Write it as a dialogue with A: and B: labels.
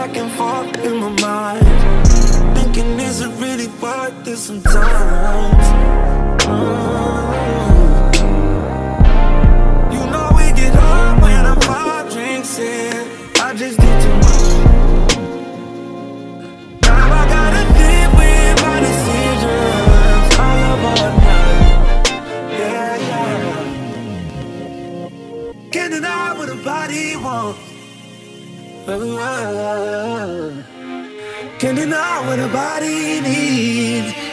A: back and forth in my mind, thinking, is it really worth it sometimes? You know we get hard when I'm 5 drinks in. I just did too much. Now I gotta live with my decisions. I love all night. Yeah, yeah. Can't deny what a body wants. Can't deny what a body needs.